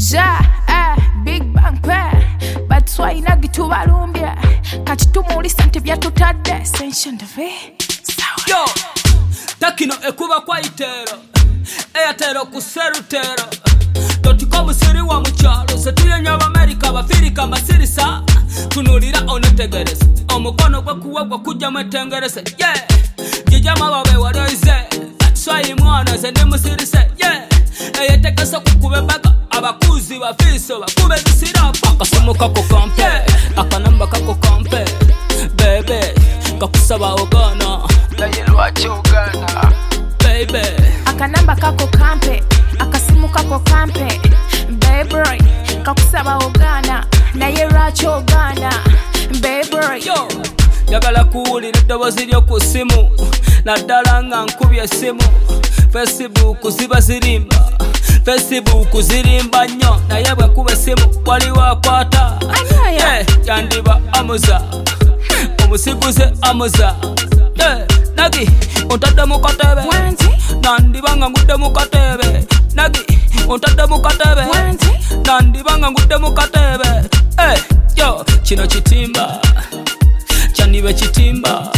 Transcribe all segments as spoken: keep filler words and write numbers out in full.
Ja, eh, Big Bang Pair batwalina gitubalumbya kati tumulisa nti byatutadde senshandave yo takino ekuba kwa itero eyatero kuserutero totiko musiri wa mukyalo setuyenya ab'Amerika abafirika amasirisa tunulira onetegereza omukono gwe kuwagwa kujja mwetengerese yeah jijama babe waroize swayi mwana ze ndi musirise yeah eyetekesa kukube embaga abakuzi bafiso bakube bisirapo akasimu kako kampe akanamba kako kampe bebe kakusaba ogana naye lwaki ogana baby akanamba kako kampe akasimu kako kampe baby kakusaba ogana naye lwaki ogana baby yo njagala kuwulira eddoboozi ly'oku ssimu naddala nga nkubye essimu Facebook ziba zirimba Facebook zirimba nnyo naye bwe kuba essimu waliwo akwata yeah, yandiba amuza omusiguze amuza yeah, nagi ontadde mu katebe nandiba nga ngudde mu katebe nagi ontadde mu katebe nandiba nga ngudde mu katebe hey, yo kino kitimba chandibe kitimba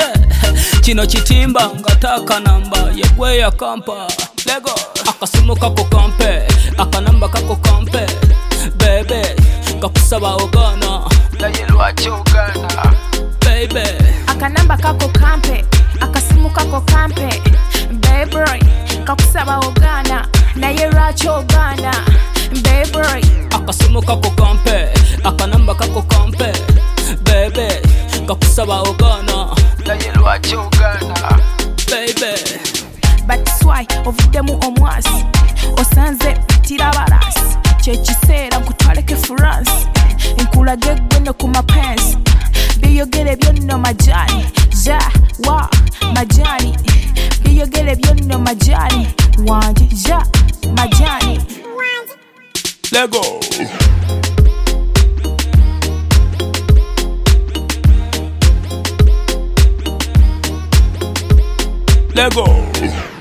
kino kitimba ngataka namba yegwe ya kampa lego akasimu kako kampe akanamba kako kampe bebe kakusaba ogana naye lwaki ogana baby akanamba kako kampe akasimu kako kampe baby kakusaba ogana naye lwaki ogana baby akasimu kako kampe akanamba kako kampe bebe kakusaba ogana naye lwaki ogana baby batiswai ovuddemu omwasi osanze tirabarasi kyekiseera nkutwaleko France nkulage eggweno ku mapensi byeyogere byonno majani ja wa majani byeyogere byonno majani wanje ja majani lego Lego